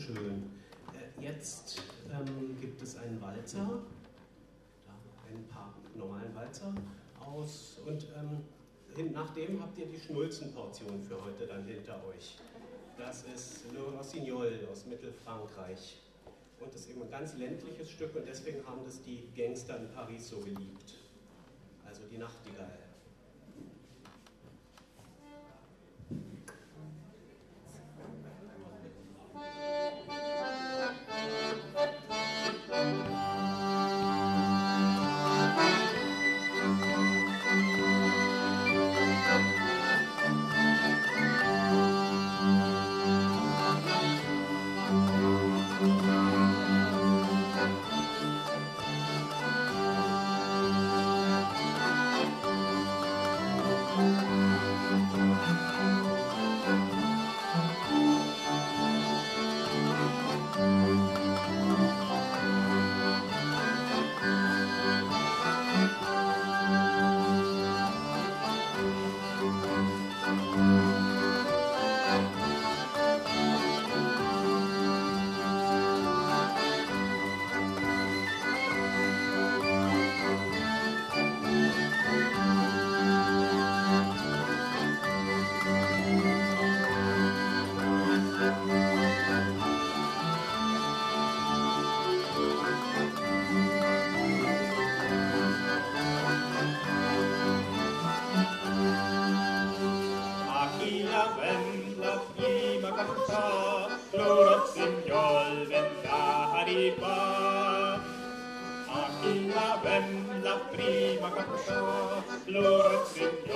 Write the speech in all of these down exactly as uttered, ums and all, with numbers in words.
Dankeschön. Äh, jetzt ähm, gibt es einen Walzer, da ein paar normalen Walzer aus und ähm, nach dem habt ihr die Schnulzenportion für heute dann hinter euch. Das ist Le Rossignol aus Mittelfrankreich und das ist eben ein ganz ländliches Stück und deswegen haben das die Gangster in Paris so geliebt. Also die Nachtigall.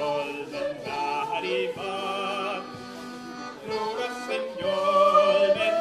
Lo rossignol,